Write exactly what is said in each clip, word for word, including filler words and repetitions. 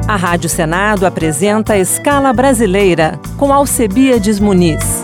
A Rádio Senado apresenta a Escala Brasileira, com Alcebiades Muniz.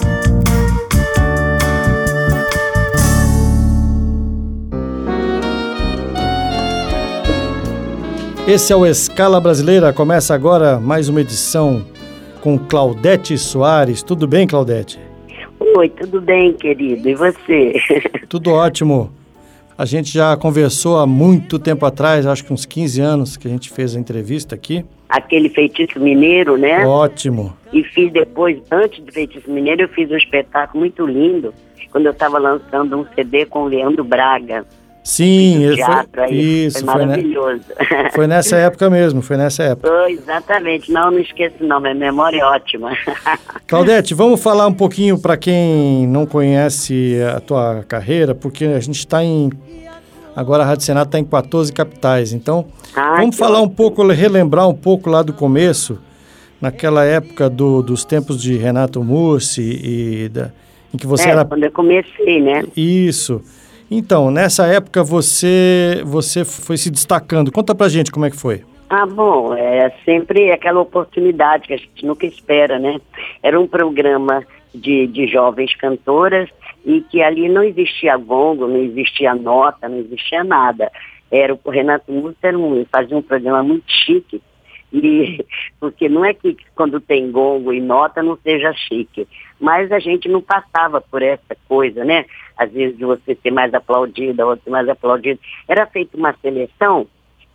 Esse é o Escala Brasileira, começa agora mais uma edição com Claudete Soares. Tudo bem, Claudete? Oi, tudo bem, querido, e você? Tudo ótimo. A gente já conversou há muito tempo atrás, acho que uns quinze anos que a gente fez a entrevista aqui. Aquele Feitiço Mineiro, né? Ótimo. E fiz depois, antes do Feitiço Mineiro, eu fiz um espetáculo muito lindo, quando eu estava lançando um C D com o Leandro Braga. Sim, ele teatro, foi, aí, isso, foi maravilhoso. Foi, ne... foi nessa época mesmo, foi nessa época. Foi, exatamente, não, não esqueço não, minha memória é ótima. Claudete, vamos falar um pouquinho para quem não conhece a tua carreira, porque a gente está em... Agora a Rádio Senado está em quatorze capitais, então ah, vamos falar ótimo. um pouco, relembrar um pouco lá do começo, naquela época do, dos tempos de Renato Mussi, e da, em que você é, era... quando eu comecei, né? Isso. Então, nessa época você, você foi se destacando. Conta pra gente como é que foi. Ah, bom, é sempre aquela oportunidade que a gente nunca espera, né? Era um programa de, de jovens cantoras e que ali não existia gongo, não existia nota, não existia nada. Era o Renato Mussi era um, fazia um programa muito chique, e, porque não é que quando tem gongo e nota não seja chique, mas a gente não passava por essa coisa, né? Às vezes de você ser mais aplaudida, outro mais aplaudido. Era feita uma seleção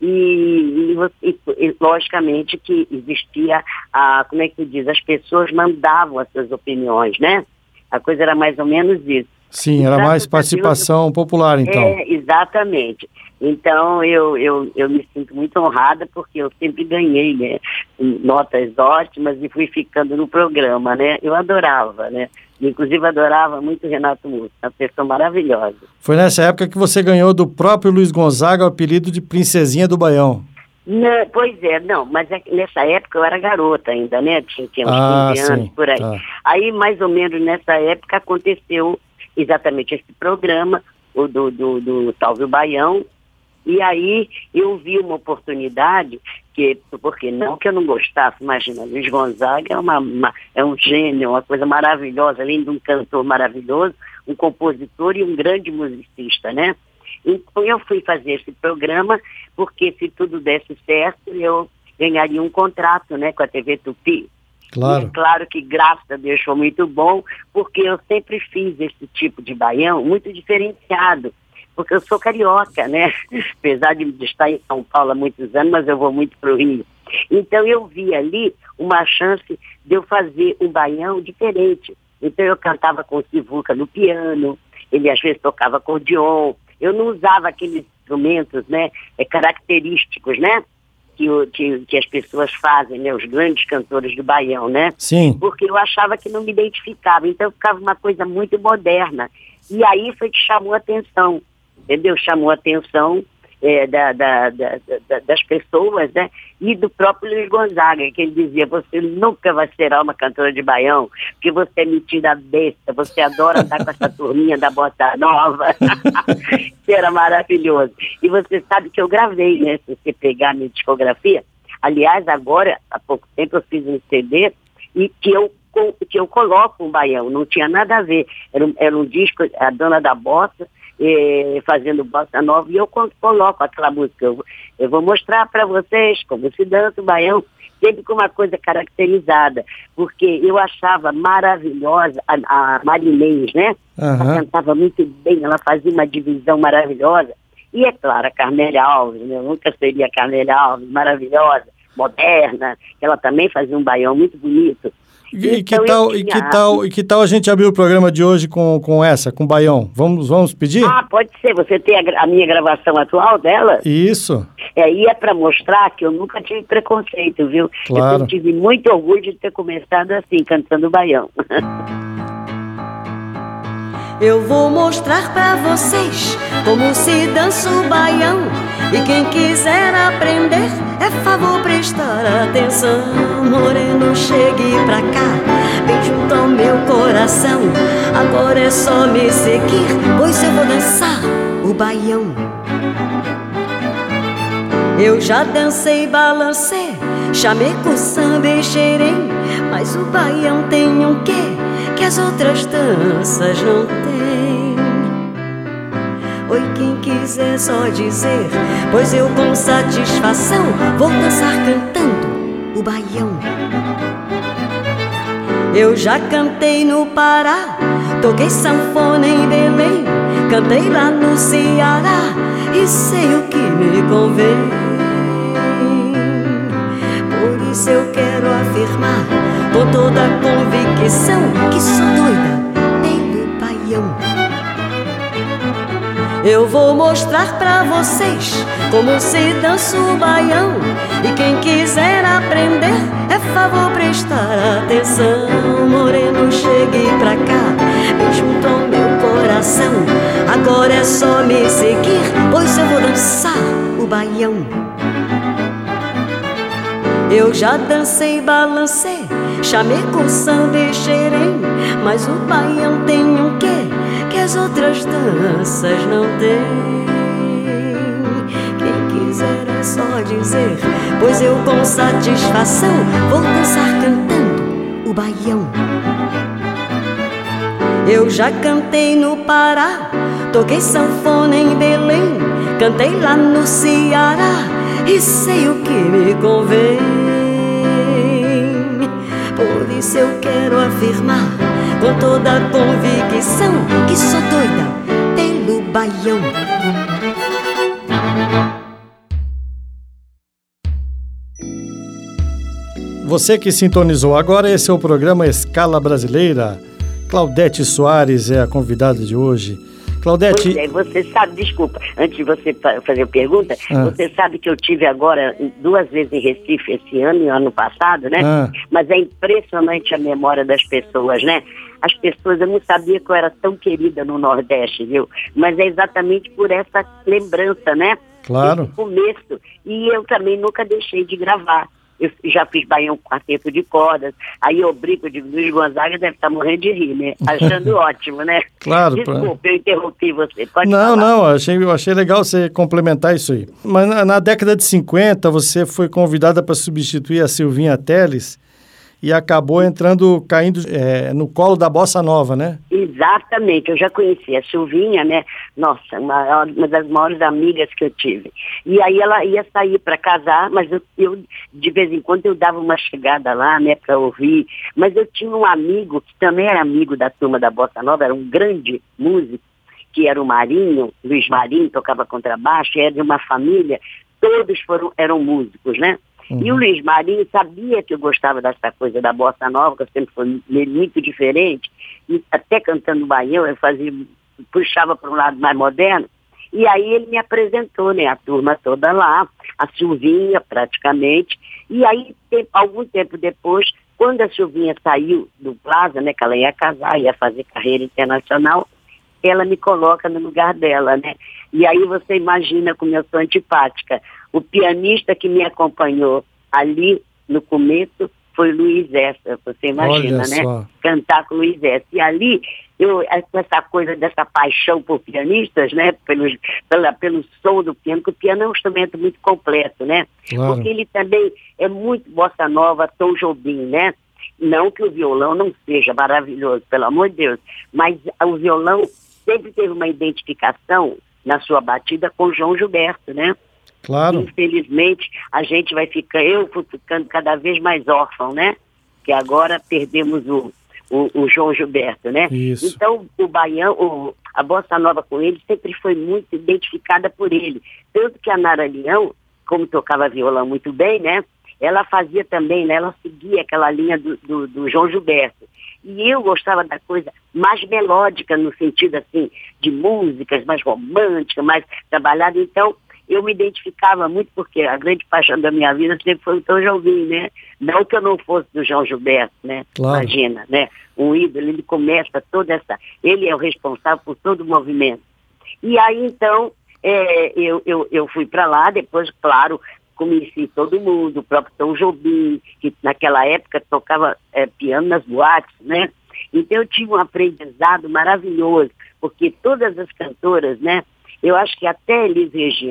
e, e, e logicamente que existia, a, como é que se diz, as pessoas mandavam as suas opiniões, né? A coisa era mais ou menos isso. Sim, era mais participação Deus, popular, então. É, exatamente. Então, eu, eu, eu me sinto muito honrada porque eu sempre ganhei, né, notas ótimas e fui ficando no programa, né? Eu adorava, né? Inclusive, adorava muito Renato Mussi, uma pessoa maravilhosa. Foi nessa época que você ganhou do próprio Luiz Gonzaga o apelido de Princesinha do Baião. Não, pois é, não, mas é, nessa época eu era garota ainda, né? Tinha, tinha uns ah, quinze anos, sim, por aí. Tá. Aí, mais ou menos nessa época, aconteceu exatamente esse programa, o do, do, do Salve o Baião, e aí eu vi uma oportunidade, que, porque não que eu não gostasse, imagina, Luiz Gonzaga é, uma, uma, é um gênio, uma coisa maravilhosa, além de um cantor maravilhoso, um compositor e um grande musicista, né? Então eu fui fazer esse programa, porque se tudo desse certo, eu ganharia um contrato, né, com a T V Tupi. Claro. E é claro que, graças a Deus, foi muito bom, porque eu sempre fiz esse tipo de baião muito diferenciado, porque eu sou carioca, né? Apesar de estar em São Paulo há muitos anos, mas eu vou muito para o Rio. Então eu vi ali uma chance de eu fazer um baião diferente. Então eu cantava com sivuca no piano, ele às vezes tocava acordeon, eu não usava aqueles instrumentos, né, é, característicos, né? Que, o, que, que as pessoas fazem, né, os grandes cantores do baião, né? Sim. Porque eu achava que não me identificava, então ficava uma coisa muito moderna. E aí foi que chamou a atenção, entendeu? Chamou a atenção é, da, da, da, da, das pessoas, né? E do próprio Luiz Gonzaga, que ele dizia, você nunca vai ser uma cantora de baião, porque você é metida besta, você adora andar com essa turminha da bossa nova. Que era maravilhoso. E você sabe que eu gravei, né? Se você pegar a minha discografia, aliás, agora, há pouco tempo eu fiz um C D e que eu, que eu coloco um baião, não tinha nada a ver. Era um, era um disco, a dona da bossa, eh, fazendo bossa nova, e eu coloco aquela música. Eu, eu vou mostrar para vocês como se dança o baião, sempre com uma coisa caracterizada, porque eu achava maravilhosa a, a Marinês, né? Uhum. Ela cantava muito bem, ela fazia uma divisão maravilhosa. E é claro, a Carmélia Alves, né? Eu nunca seria a Carmélia Alves, maravilhosa, moderna, ela também fazia um baião muito bonito. E, então, que tal, tinha... e, que tal, e que tal a gente abrir o programa de hoje com, com essa, com baião? Vamos, vamos pedir? Ah, pode ser. Você tem a, a minha gravação atual dela? Isso. É, e é para mostrar que eu nunca tive preconceito, viu? Claro. Eu tive muito orgulho de ter começado assim, cantando baião. Eu vou mostrar pra vocês como se dança o baião. E quem quiser aprender, é favor prestar atenção. Moreno, chegue pra cá, bem junto ao meu coração. Agora é só me seguir, pois eu vou dançar o baião. Eu já dancei, balancei, chamego, samba e xerém, mas o baião tem um quê que as outras danças não têm. Oi, quem quiser só dizer, pois eu com satisfação vou dançar cantando o baião. Eu já cantei no Pará, toquei sanfona em Belém, cantei lá no Ceará e sei o que me convém. Por isso eu quero afirmar com toda a convicção que sou doida pelo baião. Eu vou mostrar pra vocês como se dança o baião, e quem quiser aprender é favor prestar atenção. Moreno, chegue pra cá, vem junto ao meu coração. Agora é só me seguir, pois eu vou dançar o baião. Eu já dancei, balancei, chamego, samba e xerém, mas o baião tem um quê que as outras danças não têm. Quem quiser é só dizer, pois eu com satisfação vou dançar cantando o baião. Eu já cantei no Pará, toquei sanfona em Belém, cantei lá no Ceará e sei o que me convém. Por isso eu quero afirmar com toda a convicção que sou doida pelo baião. Você que sintonizou agora, esse é o programa Escala Brasileira. Claudete Soares é a convidada de hoje. Claudete... Pois é, você sabe, desculpa, antes de você fazer a pergunta, ah. você sabe que eu tive agora duas vezes em Recife esse ano e ano passado, né? Ah. Mas é impressionante a memória das pessoas, né? As pessoas, eu não sabia que eu era tão querida no Nordeste, viu? Mas é exatamente por essa lembrança, né? Claro. Esse começo. E eu também nunca deixei de gravar. Eu já fiz baião com quarteto de cordas, aí eu brinco, de Luiz Gonzaga deve estar morrendo de rir, né? Achando ótimo, né? Claro. Desculpa, pra... eu interrompi você. Pode não, falar. não, achei, eu achei legal você complementar isso aí. Mas na, na década de cinquenta, você foi convidada para substituir a Silvinha Telles e acabou entrando, caindo é, no colo da Bossa Nova, né? Exatamente, eu já conheci a Silvinha, né? Nossa, uma, uma das maiores amigas que eu tive. E aí ela ia sair para casar, mas eu, eu, de vez em quando, eu dava uma chegada lá, né, para ouvir. Mas eu tinha um amigo, que também era amigo da turma da Bossa Nova, era um grande músico, que era o Marinho, Luiz Marinho, tocava contrabaixo, era de uma família, todos foram, eram músicos, né? Uhum. E o Luiz Marinho sabia que eu gostava dessa coisa da Bossa Nova, que eu sempre fui muito diferente, e até cantando baião, eu fazia, puxava para um lado mais moderno, e aí ele me apresentou, né, a turma toda lá, a Silvinha praticamente, e aí, tempo, algum tempo depois, quando a Silvinha saiu do Plaza, né, que ela ia casar, ia fazer carreira internacional, ela me coloca no lugar dela, né? E aí você imagina como eu sou antipática. O pianista que me acompanhou ali no começo foi Luiz Essa, você imagina, Olha né? Só. Cantar com Luiz Essa. E ali, eu, essa coisa dessa paixão por pianistas, né? Pelo, pela, pelo som do piano, porque o piano é um instrumento muito completo, né? Claro. Porque ele também é muito bossa nova, Tom Jobim, né? Não que o violão não seja maravilhoso, pelo amor de Deus, mas o violão sempre teve uma identificação na sua batida com João Gilberto, né? Claro. Infelizmente, a gente vai ficar, eu fui ficando cada vez mais órfão, né? Que agora perdemos o, o, o João Gilberto, né? Isso. Então, o baião, o, a bossa nova com ele sempre foi muito identificada por ele. Tanto que a Nara Leão, como tocava violão muito bem, né? Ela fazia também, né? Ela seguia aquela linha do, do, do João Gilberto. E eu gostava da coisa mais melódica, no sentido, assim, de músicas mais românticas, mais trabalhada. Então, eu me identificava muito, porque a grande paixão da minha vida sempre foi o Tom Jobim, né? Não que eu não fosse do João Gilberto, né? Claro. Imagina, né? Um ídolo, ele começa toda essa... Ele é o responsável por todo o movimento. E aí, então, é, eu, eu, eu fui para lá, depois, claro... Conheci todo mundo, o próprio Tom Jobim, que naquela época tocava é, piano nas boates, né? Então eu tive um aprendizado maravilhoso, porque todas as cantoras, né? Eu acho que até Elis Regina,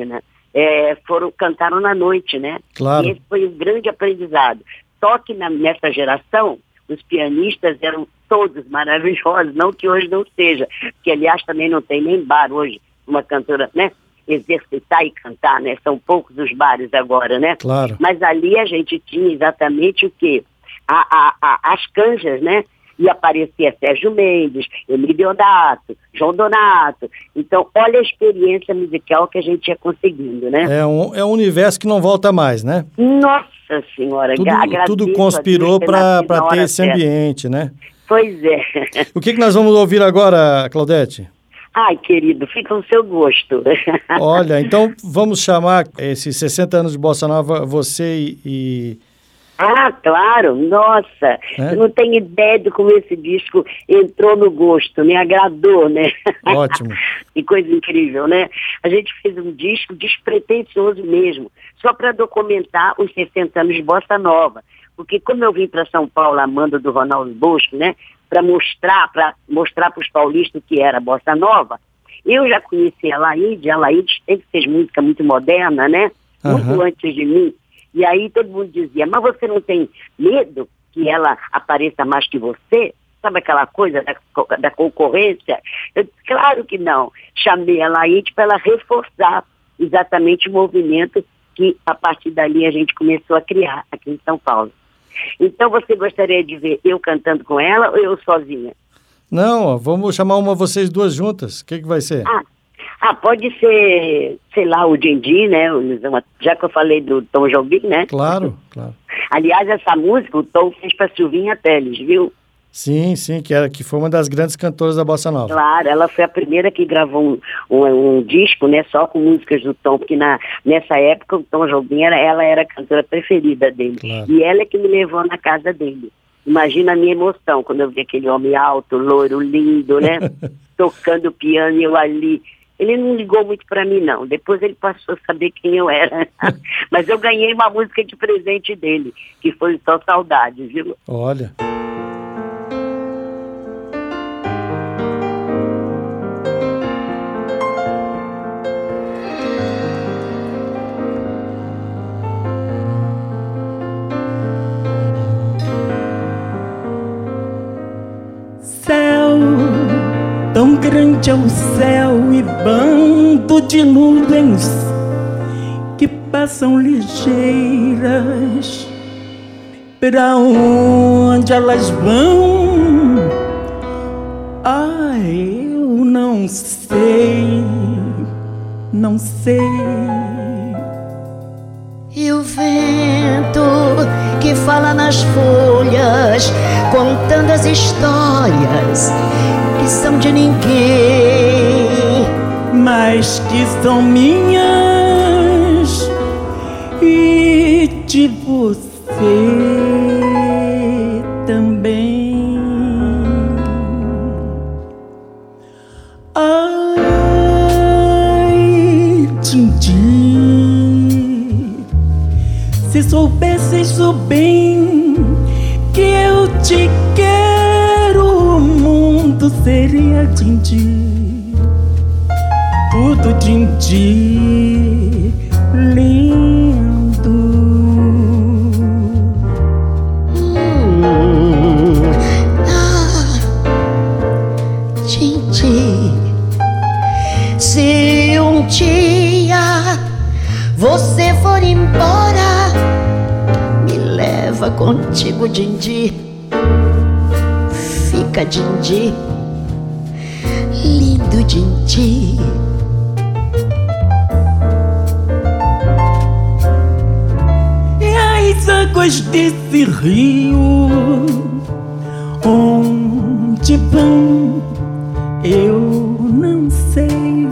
é, foram, cantaram na noite, né? Claro. E esse foi um grande aprendizado. Só que na, nessa geração, os pianistas eram todos maravilhosos, não que hoje não seja, que aliás também não tem nem bar hoje, uma cantora, né? Exercitar e cantar, né? São poucos os bares agora, né? Claro. Mas ali a gente tinha exatamente o quê? A, a, a, as canjas, né? E aparecia Sérgio Mendes, Emílio Deodato, João Donato. Então, olha a experiência musical que a gente ia conseguindo, né? É um, é um universo que não volta mais, né? Nossa Senhora! Tudo, tudo conspirou para ter esse certa. ambiente, né? Pois é. O que, que nós vamos ouvir agora, Claudete? Ai, querido, fica no seu gosto. Olha, então vamos chamar esses sessenta anos de Bossa Nova, você e... Ah, claro, nossa, É? eu não tenho ideia de como esse disco entrou no gosto, me agradou, né? Ótimo. Que coisa incrível, né? A gente fez um disco despretensioso mesmo, só para documentar os sessenta anos de Bossa Nova, porque como eu vim para São Paulo, a manda do Ronaldo Bosco, né, para mostrar para mostrar para os paulistas o que era Bossa Nova, eu já conheci a Laíde, a Laíde sempre fez música muito moderna, né? Muito Uhum. antes de mim. E aí todo mundo dizia, mas você não tem medo que ela apareça mais que você? Sabe aquela coisa da, da concorrência? Eu disse, claro que não. Chamei a Laíde para ela reforçar exatamente o movimento que a partir dali a gente começou a criar aqui em São Paulo. Então você gostaria de ver eu cantando com ela ou eu sozinha? Não, ó, vamos chamar uma vocês duas juntas. O que, que vai ser? Ah, ah, pode ser, sei lá, o Dindi, né? Já que eu falei do Tom Jobim, né? Claro, claro. Aliás, essa música o Tom fez para Silvinha Telles, viu? Sim, sim, que, era, que foi uma das grandes cantoras da Bossa Nova. Claro, ela foi a primeira que gravou um, um, um disco, né, só com músicas do Tom, porque na, nessa época o Tom Jobim, era, ela era a cantora preferida dele. Claro. E ela é que me levou na casa dele. Imagina a minha emoção quando eu vi aquele homem alto, loiro, lindo, né? Tocando piano e eu ali. Ele não ligou muito pra mim, não. Depois ele passou a saber quem eu era. Mas eu ganhei uma música de presente dele, que foi Só Saudade, viu? Olha. Céu, tão grande é o céu e bando de nuvens que passam ligeiras. Pra onde elas vão? Ah, eu não sei, não sei. E o vento que fala nas folhas, contando as histórias que são de ninguém, mas que são minhas e de você também. Ai, Dindi, se soubesses o bem que eu te quero, o mundo seria Dindi, tudo Dindi, lindo. Hum, ah, Dindi, se um dia você for embora, me leva contigo, Dindi. Fica, Dindi, lindo Dindi. E as águas desse rio, onde vão, eu não sei.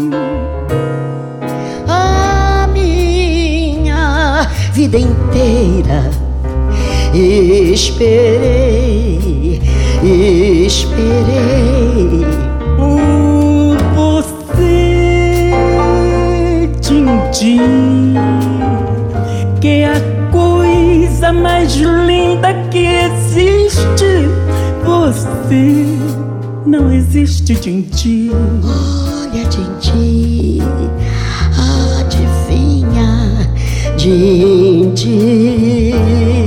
A minha vida inteira esperei, esperei por você, Dindi, que é a coisa mais linda que existe. Você não existe, Dindi. Olha, Dindi, adivinha din, din.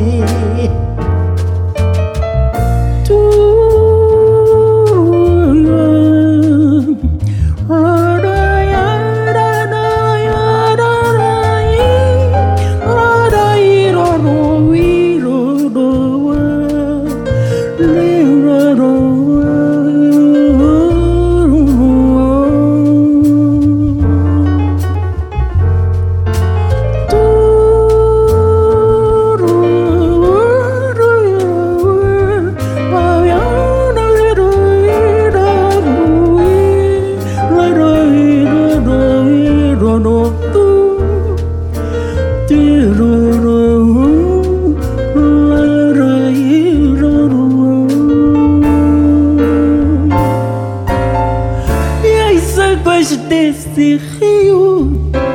Desse rio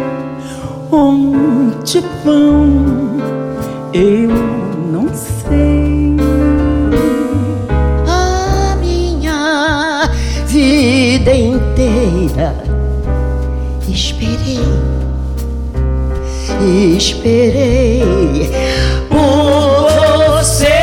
onde vão, eu não sei. A minha vida inteira esperei, esperei por você,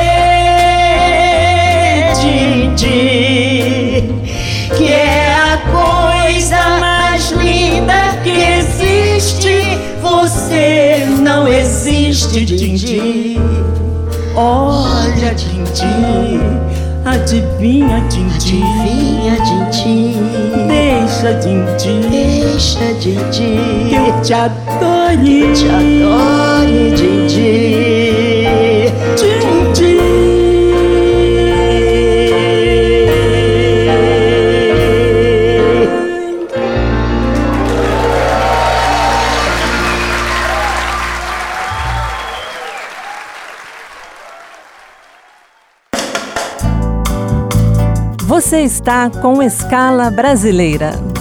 Didi, que é a coisa mais linda que existe. Você não existe, Didi. Olha, Didi, adivinha, Didi, adivinha, Didi, deixa, Didi, deixa, Didi, que eu te adore, eu te adore, Didi, Didi. Você está com Escala Brasileira.